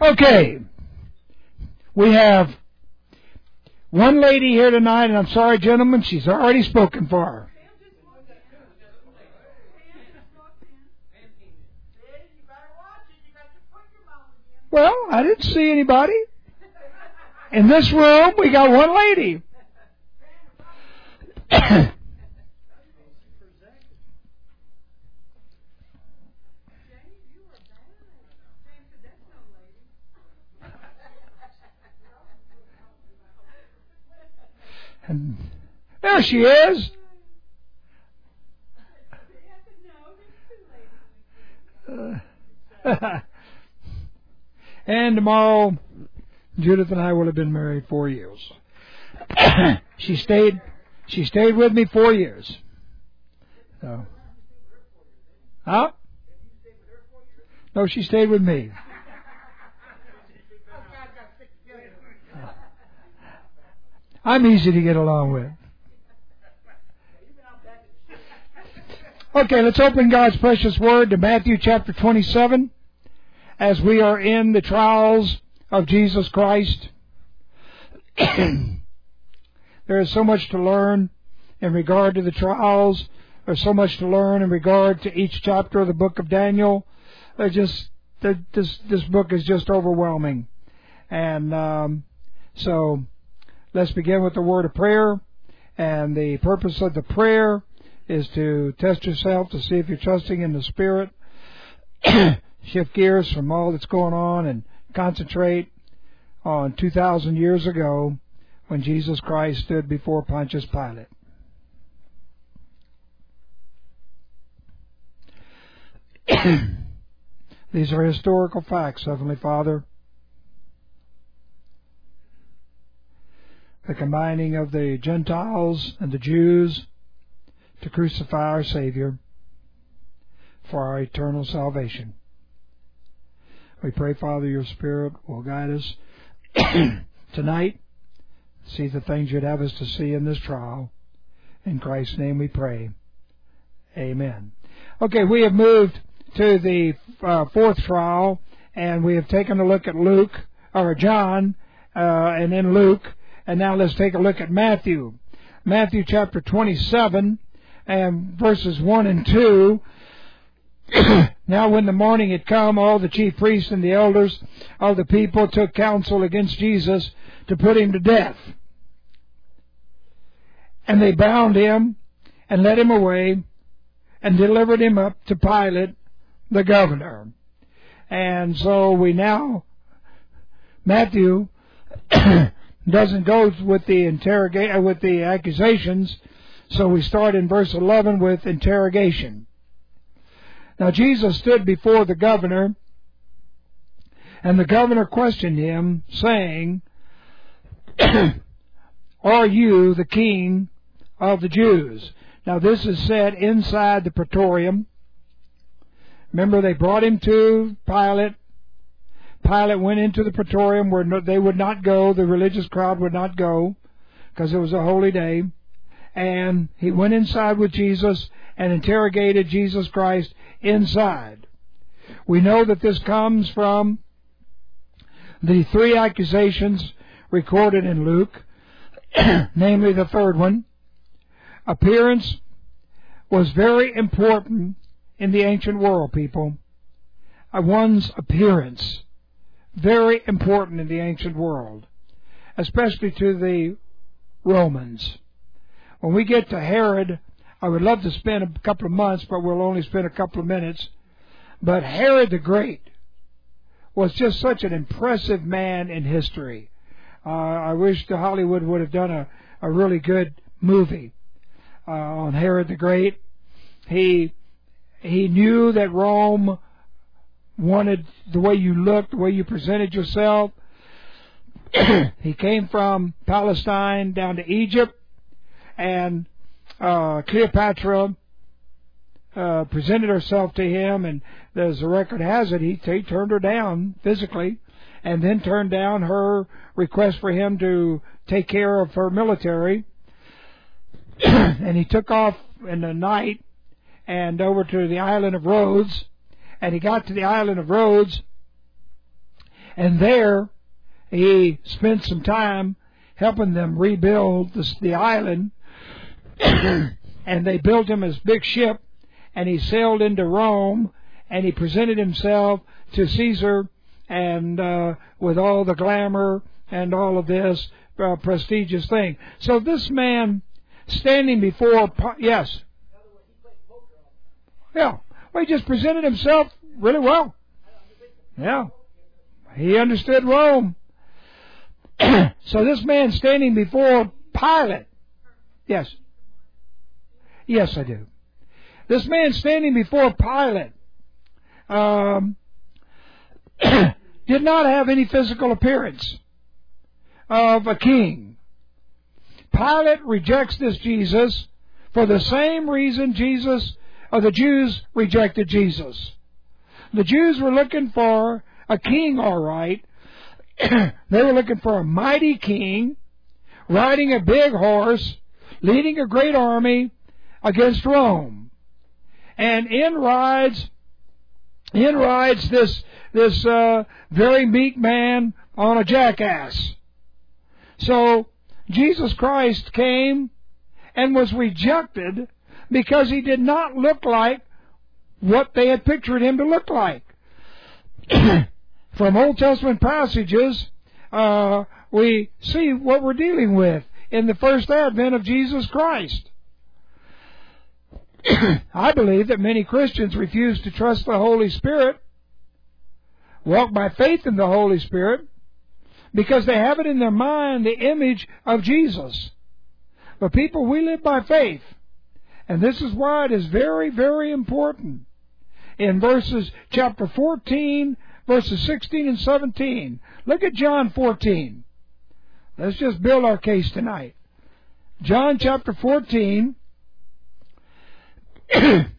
Okay, we have one lady here tonight, and I'm sorry, gentlemen, she's already spoken for her. Well, I didn't see anybody. In this room, we got one lady. And there she is. And tomorrow, Judith and I will have been married 4 years. She stayed with me 4 years. So, huh? No, she stayed with me. I'm easy to get along with. Okay, let's open God's precious word to Matthew chapter 27 as we are in the trials of Jesus Christ. There is so much to learn in regard to the trials. There's so much to learn in regard to each chapter of the book of Daniel. This book is just overwhelming. And so let's begin with the word of prayer. And the purpose of the prayer is to test yourself to see if you're trusting in the Spirit. Shift gears from all that's going on and concentrate on 2,000 years ago when Jesus Christ stood before Pontius Pilate. These are historical facts, Heavenly Father. The combining of the Gentiles and the Jews to crucify our Savior for our eternal salvation. We pray, Father, your Spirit will guide us tonight. See the things you'd have us to see in this trial. In Christ's name we pray. Amen. Okay, we have moved to the fourth trial, and we have taken a look at John, and then Luke, and now let's take a look at Matthew. Matthew chapter 27, and verses 1 and 2. Now when the morning had come, all the chief priests and the elders of the people took counsel against Jesus to put him to death. And they bound him and led him away and delivered him up to Pilate, the governor. And so Matthew doesn't go with the accusations, so we start in verse 11 with interrogation. Now Jesus stood before the governor, and the governor questioned him, saying, "Are you the king of the Jews?" Now this is said inside the praetorium. Remember, they brought him to Pilate. Pilate went into the praetorium where they would not go, the religious crowd would not go, because it was a holy day. And he went inside with Jesus and interrogated Jesus Christ inside. We know that this comes from the three accusations recorded in Luke, namely the third one. Appearance was very important in the ancient world, people. One's appearance, very important in the ancient world, especially to the Romans. When we get to Herod, I would love to spend a couple of months, but we'll only spend a couple of minutes. But Herod the Great was just such an impressive man in history. I wish Hollywood would have done a really good movie on Herod the Great. He knew that Rome wanted the way you looked, the way you presented yourself. He came from Palestine down to Egypt, and Cleopatra presented herself to him, and as the record has it, he turned her down physically, and then turned down her request for him to take care of her military. And he took off in the night and over to the island of Rhodes. And he got to the island of Rhodes, And there he spent some time helping them rebuild the island. And they built him his big ship, and he sailed into Rome, and he presented himself to Caesar, and with all the glamour and all of this prestigious thing. So this man standing before, yes, yeah, well, he just presented himself really well. Yeah, he understood Rome. So this man standing before Pilate, yes, yes, I do. This man standing before Pilate did not have any physical appearance of a king. Pilate rejects this Jesus for the same reason the Jews rejected Jesus. The Jews were looking for a king, all right. They were looking for a mighty king riding a big horse, leading a great army against Rome. And in rides this very meek man on a jackass. So Jesus Christ came and was rejected because he did not look like what they had pictured him to look like. From Old Testament passages, we see what we're dealing with in the first advent of Jesus Christ. I believe that many Christians refuse to trust the Holy Spirit, walk by faith in the Holy Spirit, because they have it in their mind, the image of Jesus. But people, we live by faith. And this is why it is very, very important. In chapter 14, verses 16 and 17. Look at John 14. Let's just build our case tonight. John chapter 14. And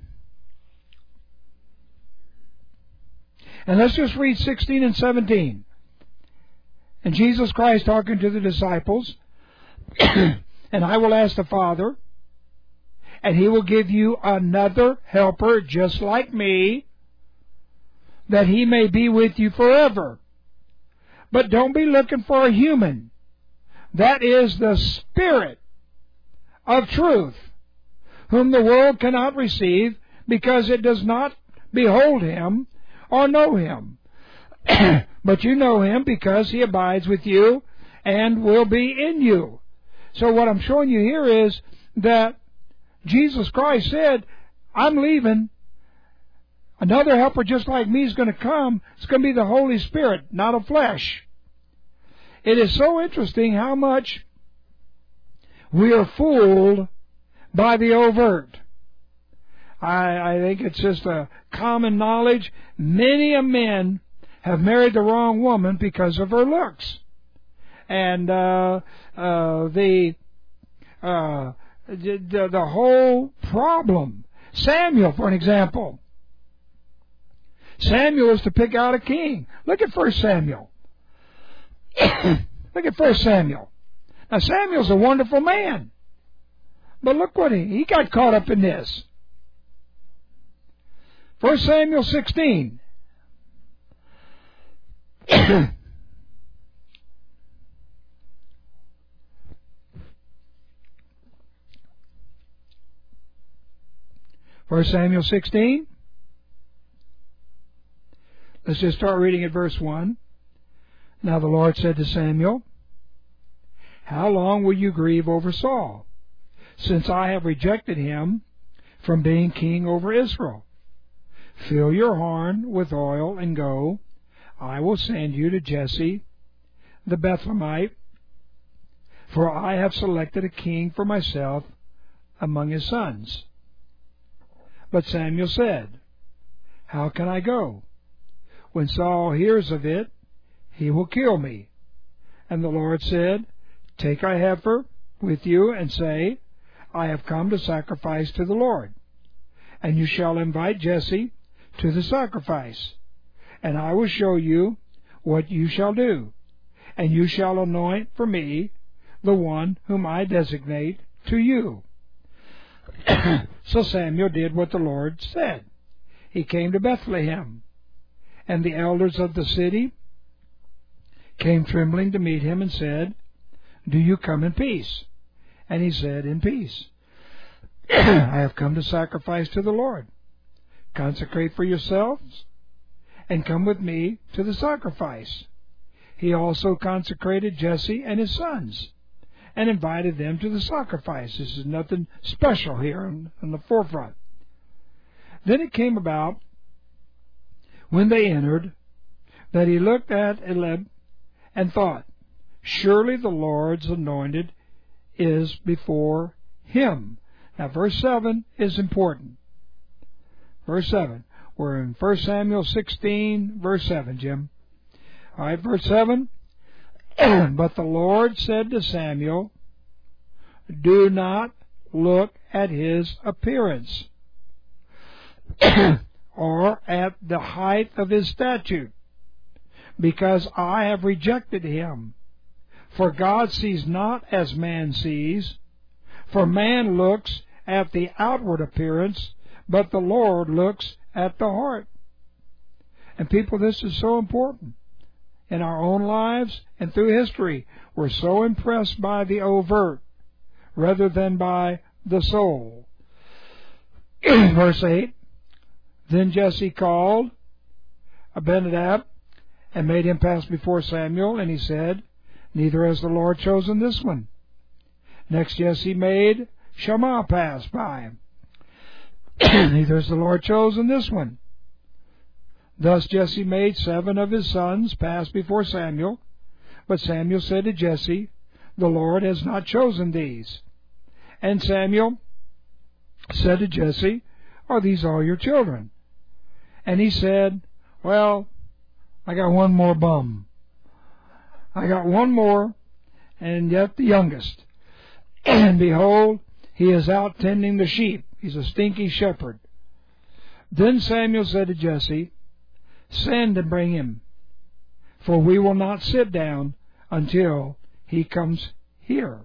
let's just read 16 and 17. And Jesus Christ talking to the disciples, and I will ask the Father, and He will give you another helper just like me, that He may be with you forever. But don't be looking for a human. That is the Spirit of truth, whom the world cannot receive, because it does not behold Him or know Him. But you know Him, because He abides with you and will be in you. So what I'm showing you here is that Jesus Christ said, I'm leaving. Another helper just like me is going to come. It's going to be the Holy Spirit, not of flesh. It is so interesting how much we are fooled by the overt. I think it's just a common knowledge. Many a men have married the wrong woman because of her looks. And the whole problem. Samuel, for an example. Samuel is to pick out a king. Look at 1 Samuel. Look at 1 Samuel. Now, Samuel's a wonderful man. But look what he got caught up in this. 1 Samuel 16. First Samuel 16. Let's just start reading at verse 1. Now the Lord said to Samuel, how long will you grieve over Saul, since I have rejected him from being king over Israel? Fill your horn with oil and go. I will send you to Jesse the Bethlehemite, for I have selected a king for myself among his sons. But Samuel said, how can I go? When Saul hears of it, he will kill me. And the Lord said, take a heifer with you and say, I have come to sacrifice to the Lord. And you shall invite Jesse to the sacrifice. And I will show you what you shall do. And you shall anoint for me the one whom I designate to you. So Samuel did what the Lord said. He came to Bethlehem. And the elders of the city came trembling to meet him and said, Do you come in peace? And he said, In peace. I have come to sacrifice to the Lord. Consecrate for yourselves and come with me to the sacrifice. He also consecrated Jesse and his sons and invited them to the sacrifice. This is nothing special here on the forefront. Then it came about, when they entered, that he looked at Eliab and thought, Surely the Lord's anointed is before him. Now, verse 7 is important. Verse 7. We're in 1 Samuel 16, verse 7, Jim. All right, verse 7. But the Lord said to Samuel, Do not look at his appearance, or at the height of his stature, because I have rejected him. For God sees not as man sees, for man looks at the outward appearance, but the Lord looks at the heart. And people, this is so important. In our own lives and through history, we're so impressed by the overt rather than by the soul. Verse 8, Then Jesse called Abinadab and made him pass before Samuel, and he said, Neither has the Lord chosen this one. Next Jesse made Shammah pass by. Neither has the Lord chosen this one. Thus Jesse made 7 of his sons pass before Samuel. But Samuel said to Jesse, The Lord has not chosen these. And Samuel said to Jesse, Are these all your children? And he said, Well, I got one more bum. I got one more, and yet the youngest. And behold, he is out tending the sheep. He's a stinky shepherd. Then Samuel said to Jesse, Send and bring him, for we will not sit down until he comes here.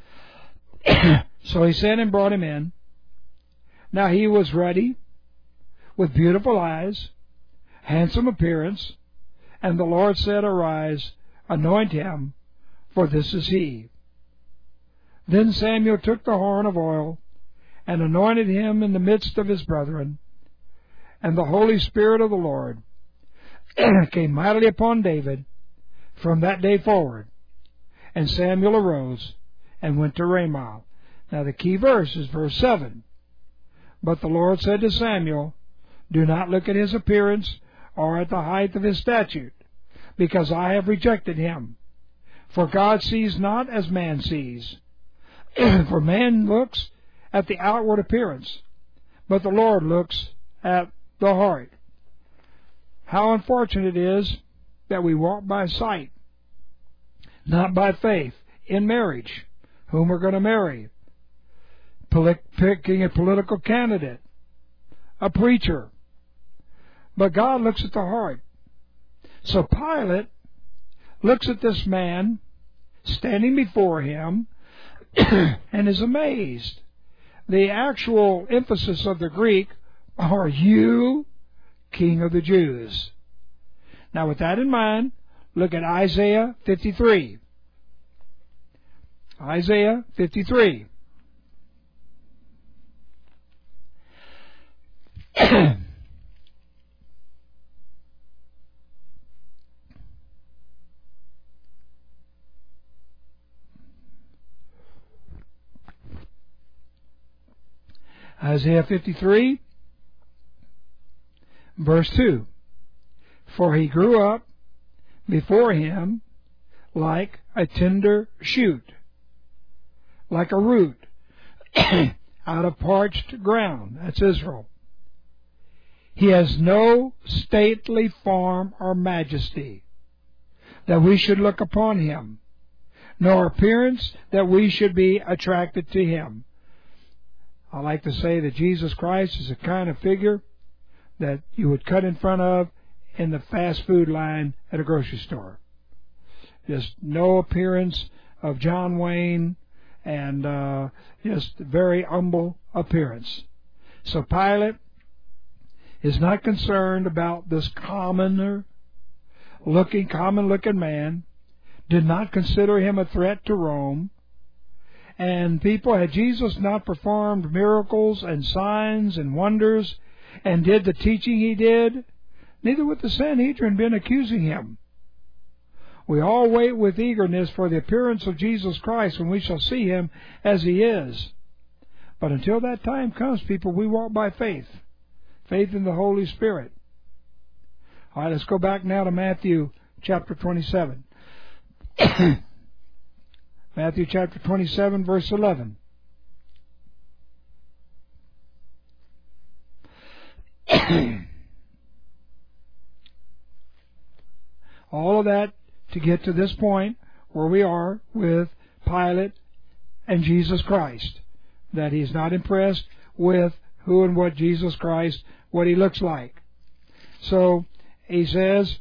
So he sent and brought him in. Now he was ruddy, with beautiful eyes, handsome appearance, and the Lord said, Arise, anoint him, for this is he. Then Samuel took the horn of oil and anointed him in the midst of his brethren, and the Holy Spirit of the Lord came mightily upon David from that day forward. And Samuel arose and went to Ramah. Now the key verse is verse 7. But the Lord said to Samuel, Do not look at his appearance or at the height of his stature, because I have rejected him. For God sees not as man sees. For man looks at the outward appearance, but the Lord looks at the heart. How unfortunate it is that we walk by sight, not by faith, in marriage, whom we're going to marry, picking a political candidate, a preacher. But God looks at the heart. So Pilate looks at this man standing before him and is amazed. The actual emphasis of the Greek, Are you King of the Jews? Now with that in mind, look at Isaiah 53. Isaiah 53. Isaiah 53, verse 2. For he grew up before him like a tender shoot, like a root out of parched ground. That's Israel. He has no stately form or majesty that we should look upon him, nor appearance that we should be attracted to him. I like to say that Jesus Christ is a kind of figure that you would cut in front of in the fast food line at a grocery store. Just no appearance of John Wayne, and just very humble appearance. So Pilate is not concerned about this common looking man. did not consider him a threat to Rome. And people, had Jesus not performed miracles and signs and wonders and did the teaching he did, neither would the Sanhedrin been accusing him. We all wait with eagerness for the appearance of Jesus Christ when we shall see him as he is. But until that time comes, people, we walk by faith. Faith in the Holy Spirit. All right, let's go back now to Matthew chapter 27. Matthew chapter 27, verse 11. All of that to get to this point where we are with Pilate and Jesus Christ. That he's not impressed with who and what Jesus Christ, what he looks like. So he says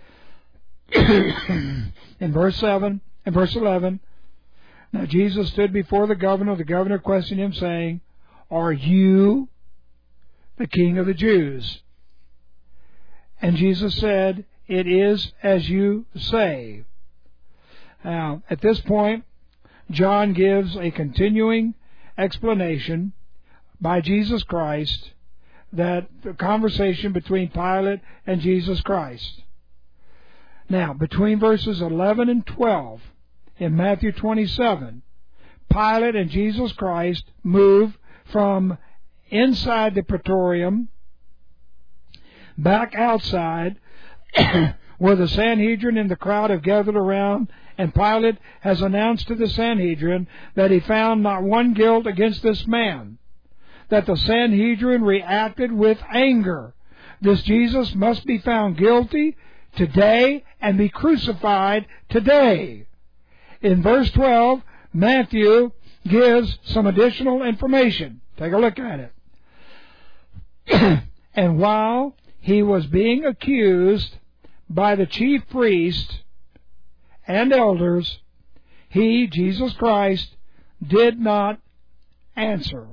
in verse 11, now Jesus stood before the governor. The governor questioned him, saying, "Are you the king of the Jews?" And Jesus said, "It is as you say." Now, at this point, John gives a continuing explanation by Jesus Christ that the conversation between Pilate and Jesus Christ. Now, between verses 11 and 12 in Matthew 27, Pilate and Jesus Christ move from inside the praetorium back outside where the Sanhedrin and the crowd have gathered around, and Pilate has announced to the Sanhedrin that he found not one guilt against this man, that the Sanhedrin reacted with anger. This Jesus must be found guilty today and be crucified today. In verse 12, Matthew gives some additional information. Take a look at it. And while he was being accused by the chief priests and elders, he, Jesus Christ, did not answer.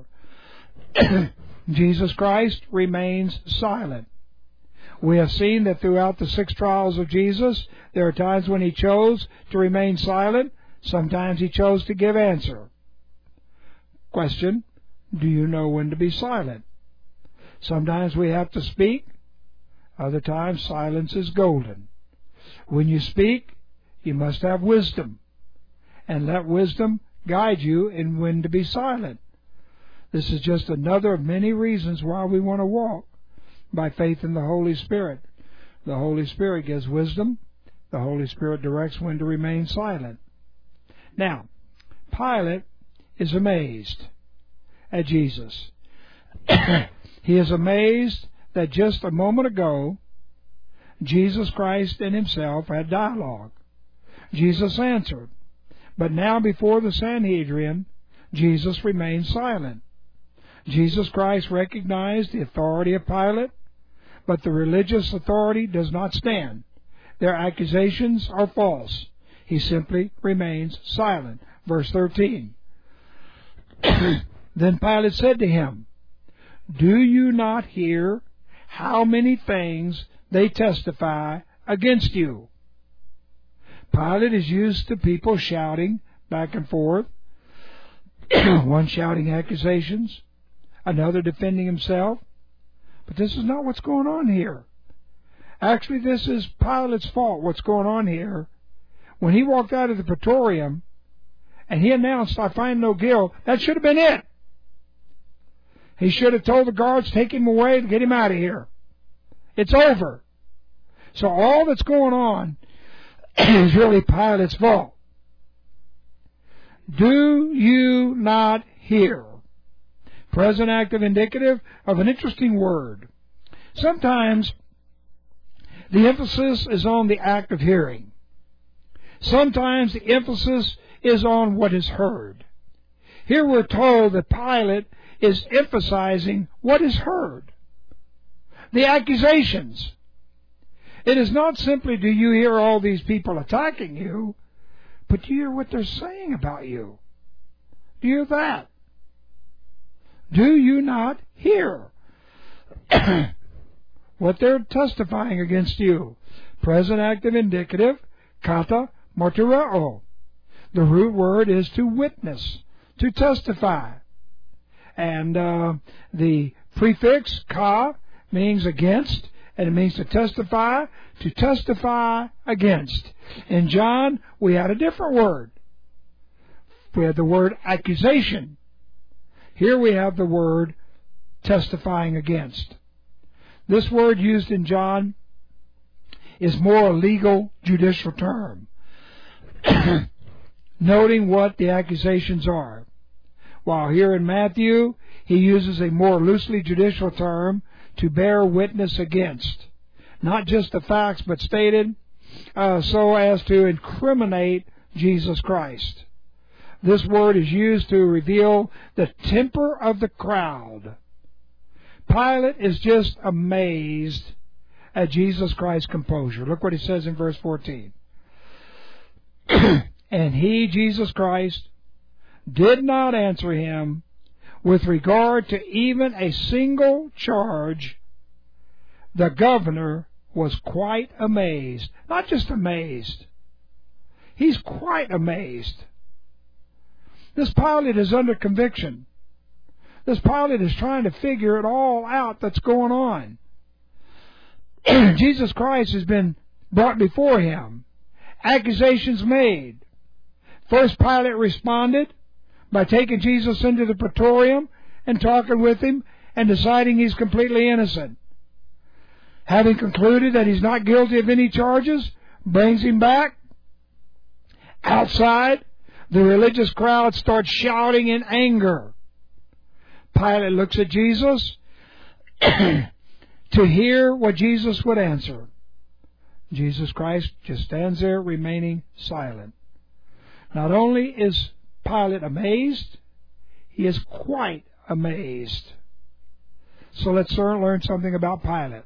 Jesus Christ remains silent. We have seen that throughout the 6 trials of Jesus, there are times when he chose to remain silent. Sometimes he chose to give answer. Question: do you know when to be silent? Sometimes we have to speak. Other times silence is golden. When you speak, you must have wisdom. And let wisdom guide you in when to be silent. This is just another of many reasons why we want to walk by faith in the Holy Spirit. The Holy Spirit gives wisdom. The Holy Spirit directs when to remain silent. Now, Pilate is amazed at Jesus. He is amazed that just a moment ago, Jesus Christ and himself had dialogue. Jesus answered. But now before the Sanhedrin, Jesus remained silent. Jesus Christ recognized the authority of Pilate, but the religious authority does not stand. Their accusations are false. He simply remains silent. Verse 13. Then Pilate said to him, "Do you not hear how many things they testify against you?" Pilate is used to people shouting back and forth, one shouting accusations, another defending himself. But this is not what's going on here. Actually, this is Pilate's fault, what's going on here. When he walked out of the praetorium and he announced, "I find no guilt," that should have been it. He should have told the guards, "Take him away and get him out of here. It's over." So all that's going on is really Pilate's fault. Do you not hear? Present active indicative of an interesting word. Sometimes the emphasis is on the act of hearing. Sometimes the emphasis is on what is heard. Here we're told that Pilate is emphasizing what is heard. The accusations. It is not simply, do you hear all these people attacking you, but do you hear what they're saying about you? Do you hear that? Do you not hear what they're testifying against you? Present active indicative, kata martyreo. The root word is to witness, to testify. And the prefix ka means against, and it means to testify against. In John, we had a different word. We had the word accusation. Here we have the word testifying against. This word used in John is more a legal, judicial term, noting what the accusations are. While here in Matthew, he uses a more loosely judicial term to bear witness against. Not just the facts, but stated so as to incriminate Jesus Christ. This word is used to reveal the temper of the crowd. Pilate is just amazed at Jesus Christ's composure. Look what he says in verse 14. And he, Jesus Christ, did not answer him with regard to even a single charge. The governor was quite amazed. Not just amazed. He's quite amazed. This Pilate is under conviction. This Pilate is trying to figure it all out that's going on. Jesus Christ has been brought before him. Accusations made. First, Pilate responded by taking Jesus into the praetorium and talking with him and deciding he's completely innocent. Having concluded that he's not guilty of any charges, brings him back. Outside, the religious crowd starts shouting in anger. Pilate looks at Jesus to hear what Jesus would answer. Jesus Christ just stands there remaining silent. Not only is Pilate amazed, he is quite amazed. So let's learn something about Pilate.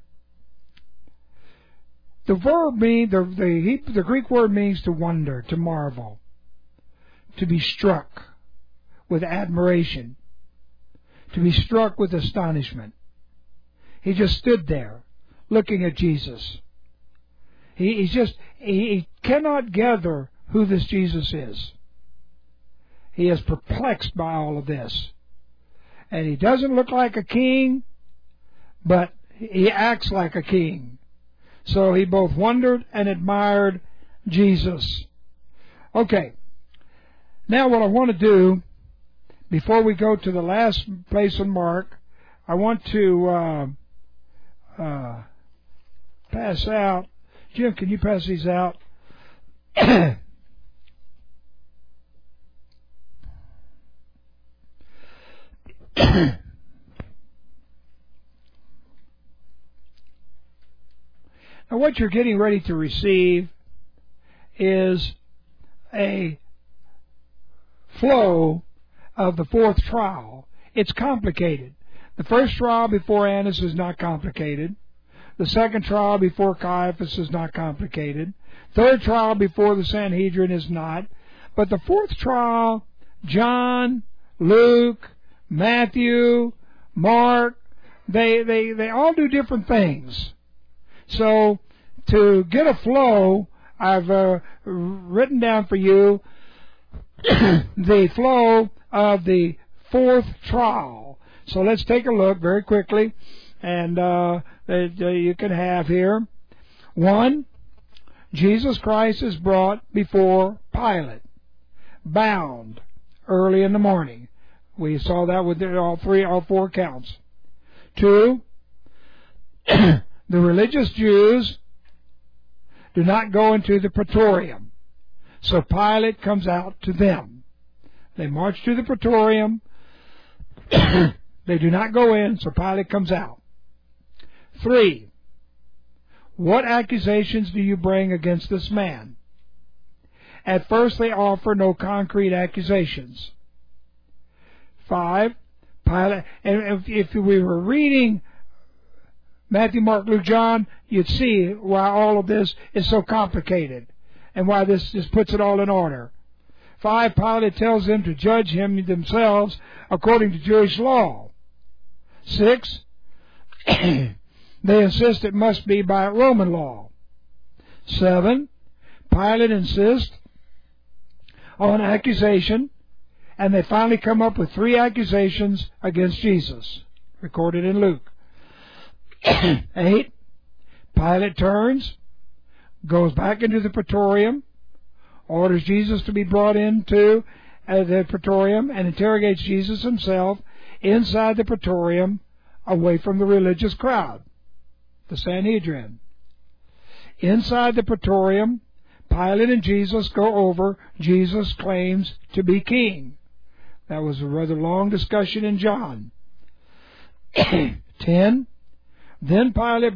The verb means, the Greek word means to wonder, to marvel, to be struck with admiration, to be struck with astonishment. He just stood there looking at Jesus. He cannot gather who this Jesus is. He is perplexed by all of this. And he doesn't look like a king, but he acts like a king. So he both wondered and admired Jesus. Okay. Now what I want to do, before we go to the last place in Mark, I want to pass out. Jim, can you pass these out? Now what you're getting ready to receive is a flow of the fourth trial. It's complicated. The first trial before Annas is not complicated. The second trial before Caiaphas is not complicated. Third trial before the Sanhedrin is not. But the fourth trial, John, Luke, Matthew, Mark, they all do different things. So to get a flow, I've written down for you the flow of the fourth trial. So let's take a look very quickly, and you can have here. 1, Jesus Christ is brought before Pilate, bound early in the morning. We saw that with all four accounts. 2, the religious Jews do not go into the praetorium, so Pilate comes out to them. They march to the praetorium. They do not go in, so Pilate comes out. 3, what accusations do you bring against this man? At first they offer no concrete accusations. 5, Pilate, and if we were reading Matthew, Mark, Luke, John, you'd see why all of this is so complicated and why this just puts it all in order. 5, Pilate tells them to judge him themselves according to Jewish law. 6, they insist it must be by Roman law. 7, Pilate insists on accusation, and they finally come up with 3 accusations against Jesus, recorded in Luke. 8, Pilate turns, goes back into the praetorium, orders Jesus to be brought into the praetorium, and interrogates Jesus himself inside the praetorium, away from the religious crowd, the Sanhedrin. Inside the praetorium, Pilate and Jesus go over Jesus' claims to be king. That was a rather long discussion in John. 10. Then Pilate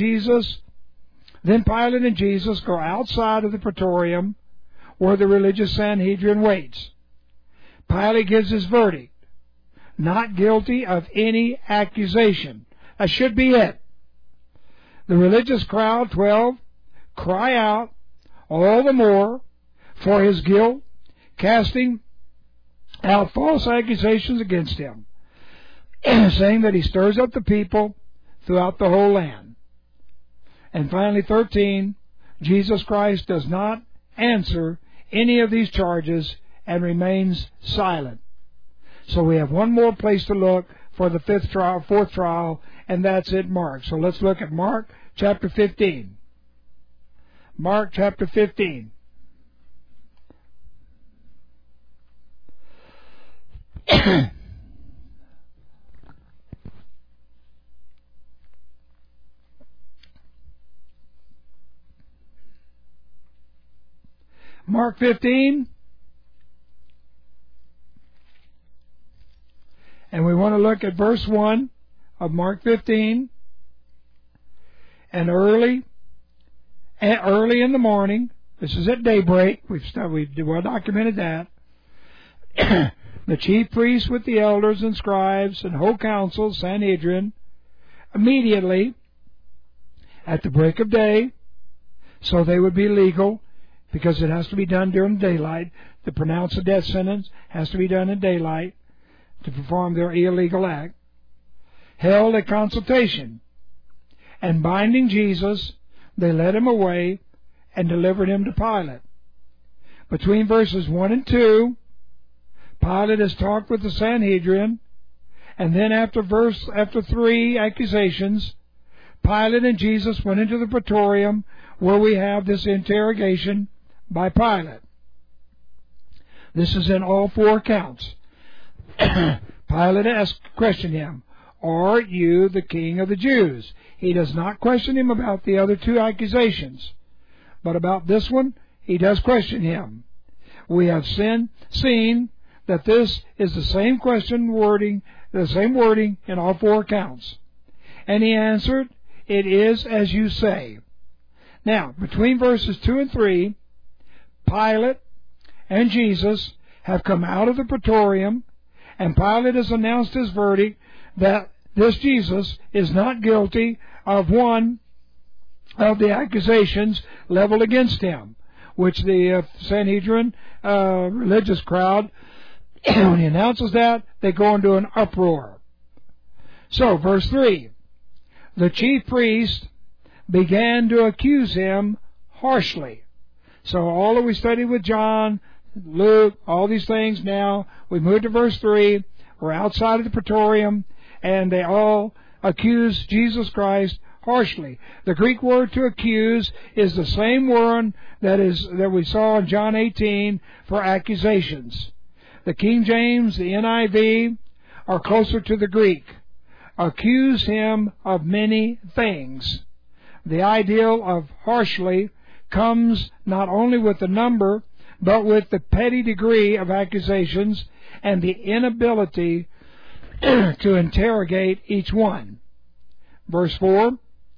and Jesus go outside of the praetorium where the religious Sanhedrin waits. Pilate gives his verdict. Not guilty of any accusation. That should be it. The religious crowd, 12, cry out all the more for his guilt, casting out false accusations against him, saying that he stirs up the people throughout the whole land. And finally, 13, Jesus Christ does not answer any of these charges and remains silent. So we have one more place to look for the fourth trial, and that's at Mark. So let's look at Mark chapter 15. Mark chapter 15. Mark 15. And we want to look at verse 1 of Mark 15. And early in the morning, this is at daybreak, we've well documented that, the chief priests with the elders and scribes and whole council, Sanhedrin, immediately at the break of day, so they would be legal, because it has to be done during daylight. To pronounce a death sentence has to be done in daylight to perform their illegal act, held a consultation, and binding Jesus, they led him away and delivered him to Pilate. Between verses 1 and 2, Pilate has talked with the Sanhedrin, and then after 3 accusations, Pilate and Jesus went into the praetorium where we have this interrogation by Pilate. This is in all 4 accounts. Pilate questioned him, "Are you the king of the Jews?" He does not question him about the other 2 accusations, but about this one, he does question him. We have seen that this is the same wording in all 4 accounts. And he answered, "It is as you say." Now, between verses 2 and 3, Pilate and Jesus have come out of the praetorium, and Pilate has announced his verdict that this Jesus is not guilty of one of the accusations leveled against him, which the Sanhedrin religious crowd, when he announces that, they go into an uproar. So, verse 3, the chief priest began to accuse him harshly. So all that we studied with John, Luke, all these things now, we move to verse 3, we're outside of the praetorium, and they all accuse Jesus Christ harshly. The Greek word to accuse is the same word that we saw in John 18 for accusations. The King James, the NIV, are closer to the Greek. Accuse him of many things. The ideal of harshly comes not only with the number, but with the petty degree of accusations and the inability to interrogate each one. Verse 4,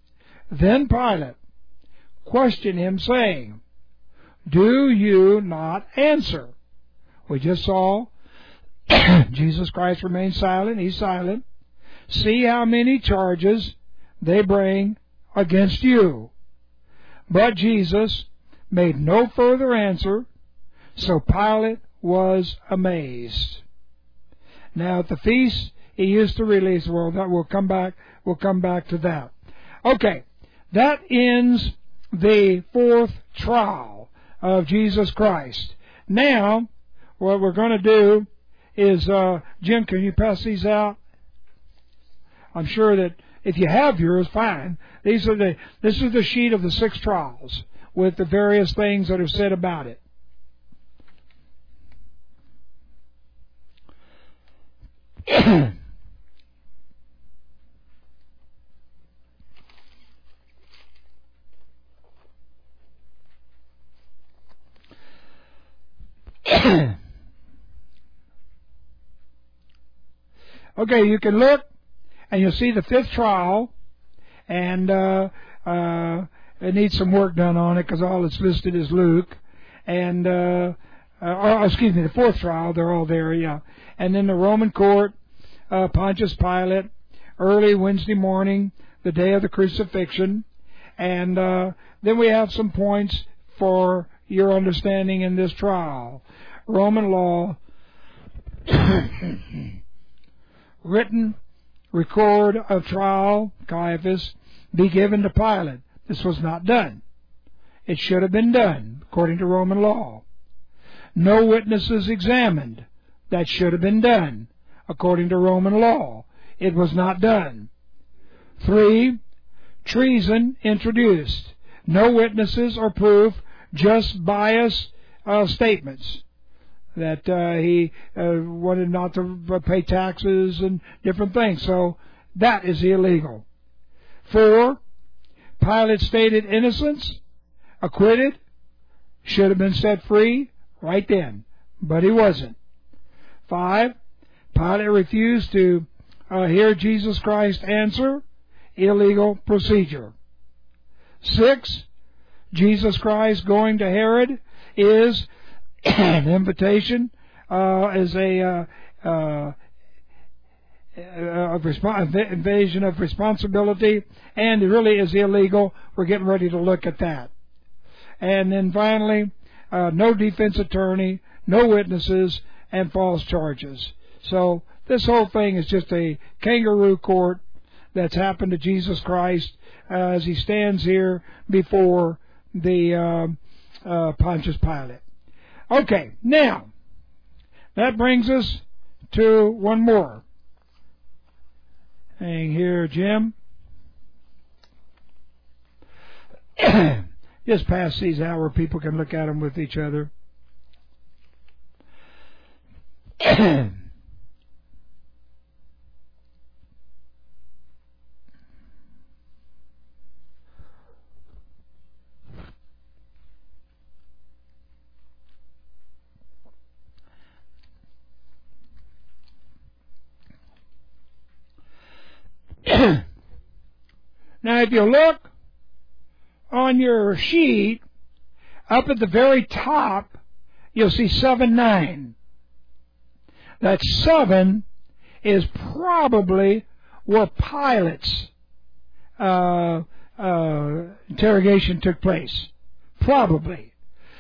then Pilate questioned him, saying, "Do you not answer?" We just saw Jesus Christ remained silent. He's silent. See how many charges they bring against you. But Jesus made no further answer, so Pilate was amazed. Now at the feast, he used to release the world. That we'll come back to that. Okay, that ends the 4th trial. of Jesus Christ. Now, what we're going to do is, Jim, can you pass these out? I'm sure that if you have yours, fine. This is the sheet of the 6 trials with the various things that are said about it. Okay, you can look, and you'll see the 5th trial, and it needs some work done on it because all it's listed is Luke, and the 4th trial, they're all there, yeah. And then the Roman court, Pontius Pilate, early Wednesday morning, the day of the crucifixion, and then we have some points for your understanding in this trial. Roman law, written record of trial, Caiaphas, be given to Pilate. This was not done. It should have been done, according to Roman law. No witnesses examined. That should have been done, according to Roman law. It was not done. 3, treason introduced. No witnesses or proof, just bias statements that he wanted not to pay taxes and different things. So that is illegal. 4, Pilate stated innocence, acquitted, should have been set free right then, but he wasn't. 5, Pilate refused to hear Jesus Christ answer, illegal procedure. 6, Jesus Christ going to Herod is an invitation, is invasion of responsibility, and it really is illegal. We're getting ready to look at that. And then finally, no defense attorney, no witnesses, and false charges. So this whole thing is just a kangaroo court that's happened to Jesus Christ as he stands here before the Pontius Pilate. Okay, now, that brings us to one more. Hang here, Jim. Just pass these out where people can look at them with each other. Now, if you look on your sheet, up at the very top, you'll see 7-9. That 7 is probably where Pilate's interrogation took place. Probably.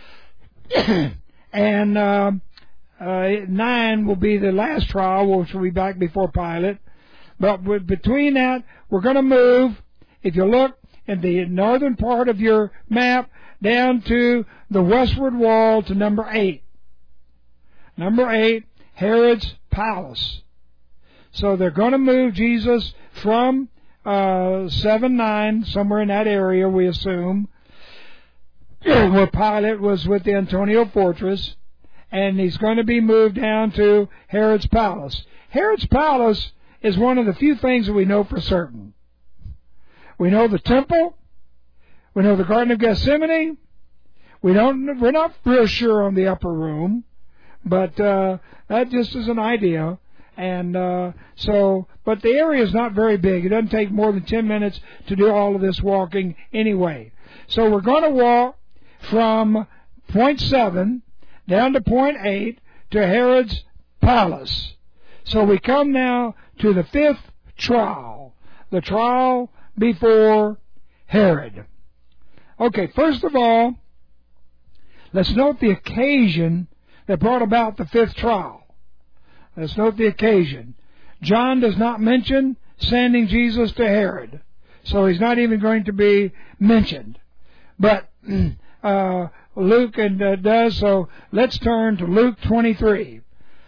And 9 will be the last trial, which will be back before Pilate. But between that, we're going to move, if you look in the northern part of your map, down to the westward wall to number 8. Number 8, Herod's palace. So they're going to move Jesus from 7-9, somewhere in that area, we assume, where Pilate was with the Antonia fortress, and he's going to be moved down to Herod's palace. Herod's palace is one of the few things that we know for certain. We know the temple. We know the Garden of Gethsemane. We're not real sure on the upper room, but that just is an idea. And but the area is not very big. It doesn't take more than 10 minutes to do all of this walking anyway. So we're going to walk from point 7 down to point 8 to Herod's palace. So we come now to the 5th trial, the trial before Herod. Okay, first of all, let's note the occasion that brought about the 5th trial. Let's note the occasion. John does not mention sending Jesus to Herod, so he's not even going to be mentioned. But Luke does. So let's turn to Luke 23.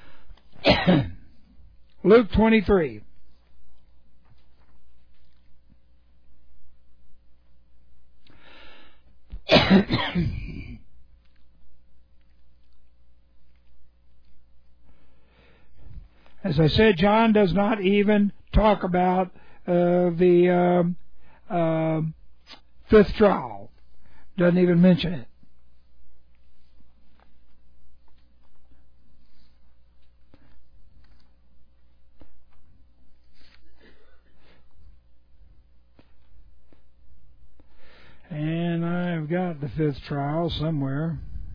Luke 23. As I said, John does not even talk about the fifth trial. Doesn't even mention it. And I've got the fifth trial somewhere.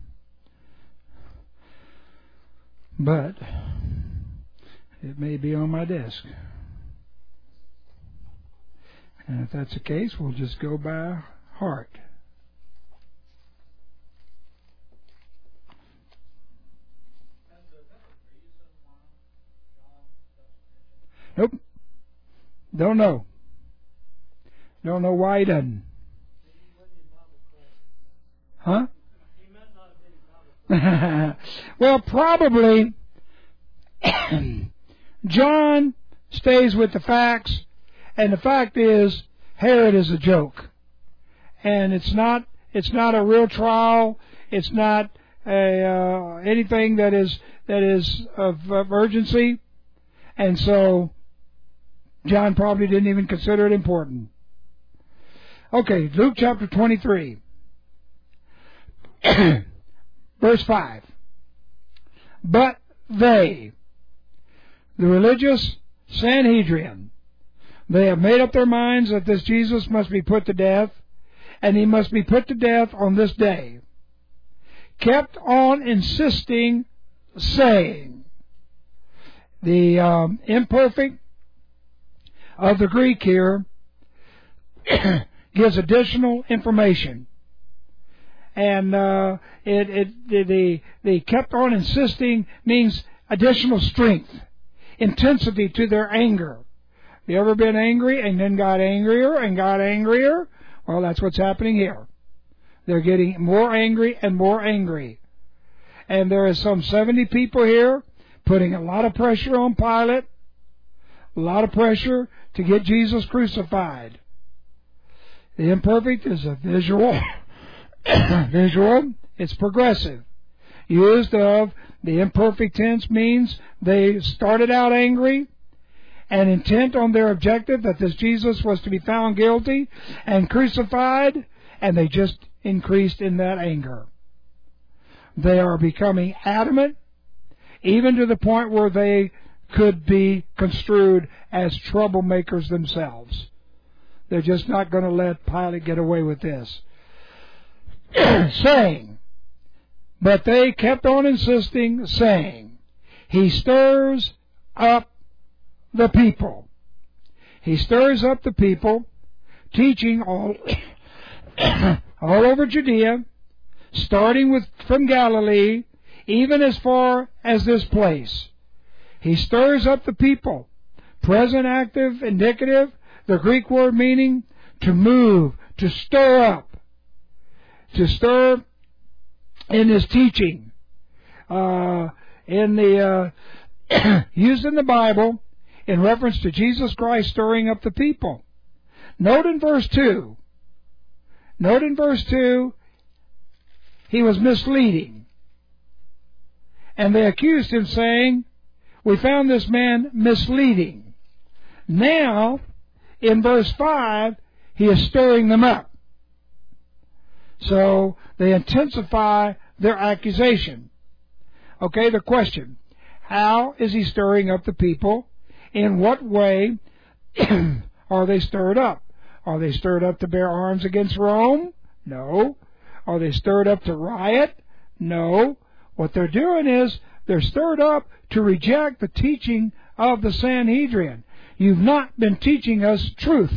But it may be on my desk. And if that's the case, we'll just go by heart. Nope. Don't know. Don't know why he doesn't. Huh? Well, probably John stays with the facts, and the fact is Herod is a joke, and it's not a real trial. It's not anything that is of urgency, and so John probably didn't even consider it important. Okay, Luke chapter 23. Verse 5. But they, the religious Sanhedrin, they have made up their minds that this Jesus must be put to death, and he must be put to death on this day. Kept on insisting, saying, the imperfect of the Greek here gives additional information. And they kept on insisting means additional strength, intensity to their anger. You ever been angry and then got angrier and got angrier? Well, that's what's happening here. They're getting more angry and more angry. And there is some 70 people here putting a lot of pressure on Pilate, a lot of pressure to get Jesus crucified. The imperfect is a visual. Visual, it's progressive. Used of the imperfect tense means they started out angry and intent on their objective that this Jesus was to be found guilty and crucified, and they just increased in that anger. They are becoming adamant, even to the point where they could be construed as troublemakers themselves. They're just not going to let Pilate get away with this. Saying, but they kept on insisting, saying, he stirs up the people. He stirs up the people, teaching all over Judea, starting from Galilee, even as far as this place. He stirs up the people. Present, active, indicative, the Greek word meaning to move, to stir up. To stir in his teaching, used in the Bible in reference to Jesus Christ stirring up the people. Note in verse 2, he was misleading. And they accused him, saying, we found this man misleading. Now, in verse 5, he is stirring them up. So they intensify their accusation. Okay, the question, how is he stirring up the people? In what way are they stirred up? Are they stirred up to bear arms against Rome? No. Are they stirred up to riot? No. What they're doing is they're stirred up to reject the teaching of the Sanhedrin. You've not been teaching us truth.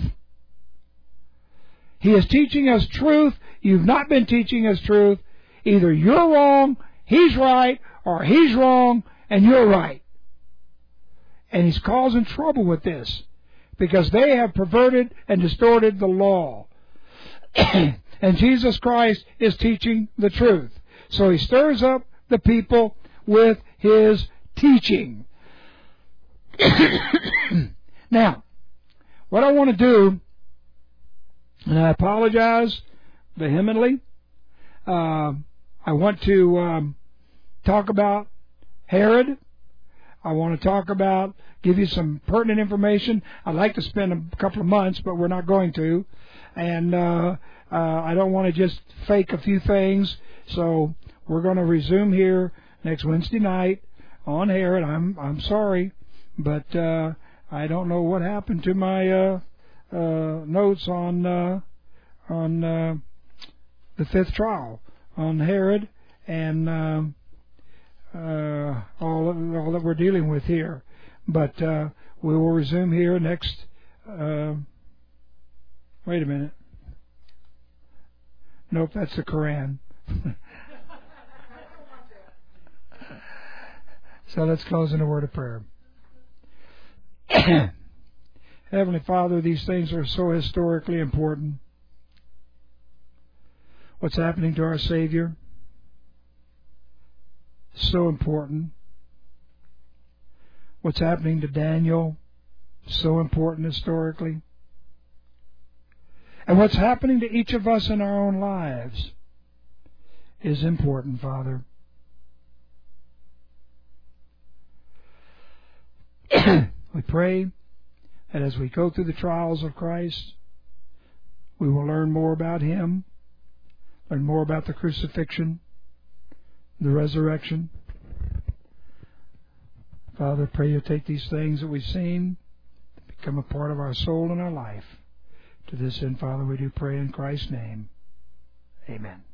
He is teaching us truth. You've not been teaching us truth. Either you're wrong, he's right, or he's wrong, and you're right. And he's causing trouble with this because they have perverted and distorted the law. And Jesus Christ is teaching the truth. So he stirs up the people with his teaching. Now, what I want to do, and I apologize vehemently, I want to talk about Herod. I want to give you some pertinent information. I'd like to spend a couple of months, but we're not going to. And I don't want to just fake a few things. So we're going to resume here next Wednesday night on Herod. I'm sorry, but I don't know what happened to my notes on the fifth trial on Herod and all that we're dealing with here. But we will resume here next. Wait a minute. Nope, that's the Quran. So let's close in a word of prayer. Heavenly Father, these things are so historically important. What's happening to our Savior? So important. What's happening to Daniel? So important historically. And what's happening to each of us in our own lives is important, Father. We pray that as we go through the trials of Christ, we will learn more about Him, learn more about the crucifixion, the resurrection. Father, pray you take these things that we've seen, become a part of our soul and our life. To this end, Father, we do pray in Christ's name. Amen.